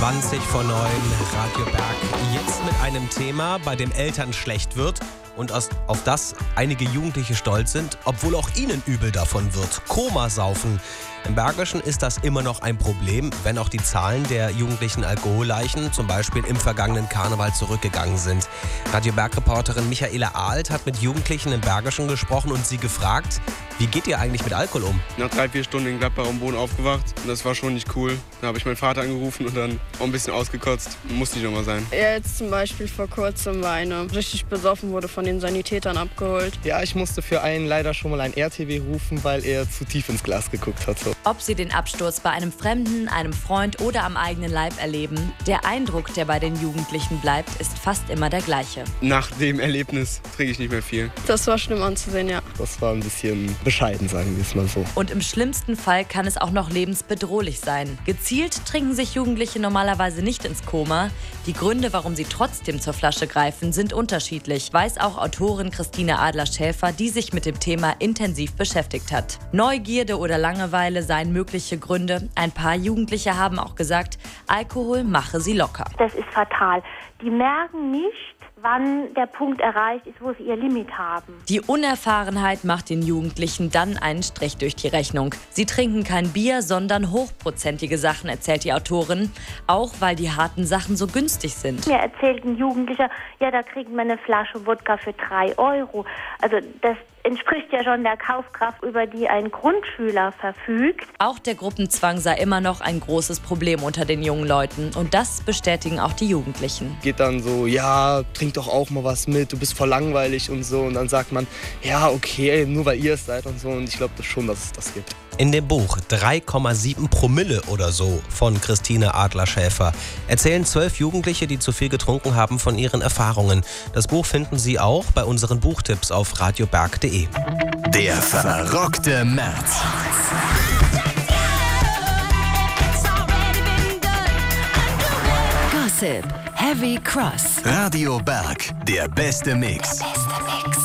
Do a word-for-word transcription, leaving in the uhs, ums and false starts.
zwanzig vor neun, Radio Berg. Jetzt mit einem Thema, bei dem Eltern schlecht wird und auf das einige Jugendliche stolz sind, obwohl auch ihnen übel davon wird. Komasaufen. Im Bergischen ist das immer noch ein Problem, wenn auch die Zahlen der jugendlichen Alkoholleichen zum Beispiel im vergangenen Karneval zurückgegangen sind. Radio Berg-Reporterin Michaela Ahlt hat mit Jugendlichen im Bergischen gesprochen und sie gefragt, wie geht ihr eigentlich mit Alkohol um? Nach drei, vier Stunden in Gladbach am Boden aufgewacht und das war schon nicht cool. Da habe ich meinen Vater angerufen und dann auch ein bisschen ausgekotzt. Muss nicht nochmal sein. Ja, jetzt zum Beispiel vor kurzem war einer richtig besoffen, wurde von den Sanitätern abgeholt. Ja, ich musste für einen leider schon mal ein R T W rufen, weil er zu tief ins Glas geguckt hatte. Ob sie den Absturz bei einem Fremden, einem Freund oder am eigenen Leib erleben, der Eindruck, der bei den Jugendlichen bleibt, ist fast immer der gleiche. Nach dem Erlebnis trinke ich nicht mehr viel. Das war schlimm anzusehen, ja. Das war ein bisschen bescheiden, sagen wir es mal so. Und im schlimmsten Fall kann es auch noch lebensbedrohlich sein. Gezielt trinken sich Jugendliche normalerweise nicht ins Koma. Die Gründe, warum sie trotzdem zur Flasche greifen, sind unterschiedlich, weiß auch Autorin Christine Adler-Schäfer, die sich mit dem Thema intensiv beschäftigt hat. Neugierde oder Langeweile seien mögliche Gründe. Ein paar Jugendliche haben auch gesagt, Alkohol mache sie locker. Das ist fatal. Die merken nicht, wann der Punkt erreicht ist, wo sie ihr Limit haben. Die Unerfahrenheit macht den Jugendlichen dann einen Strich durch die Rechnung. Sie trinken kein Bier, sondern hochprozentige Sachen, erzählt die Autorin. Auch weil die harten Sachen so günstig sind. Mir erzählt ein Jugendlicher, ja, da kriegt man eine Flasche Wodka für drei Euro. Also das entspricht ja schon der Kaufkraft, über die ein Grundschüler verfügt. Auch der Gruppenzwang sei immer noch ein großes Problem unter den jungen Leuten. Und das bestätigen auch die Jugendlichen. Geht dann so, ja, trink doch auch mal was mit, du bist voll langweilig und so. Und dann sagt man, ja, okay, nur weil ihr es seid und so. Und ich glaube das schon, dass es das gibt. In dem Buch drei Komma sieben Promille oder so von Christine Adler-Schäfer erzählen zwölf Jugendliche, die zu viel getrunken haben, von ihren Erfahrungen. Das Buch finden Sie auch bei unseren Buchtipps auf radioberg punkt de. Der verrockte März. Gossip, Heavy Cross. Radio Berg, der beste Mix. Der beste Mix.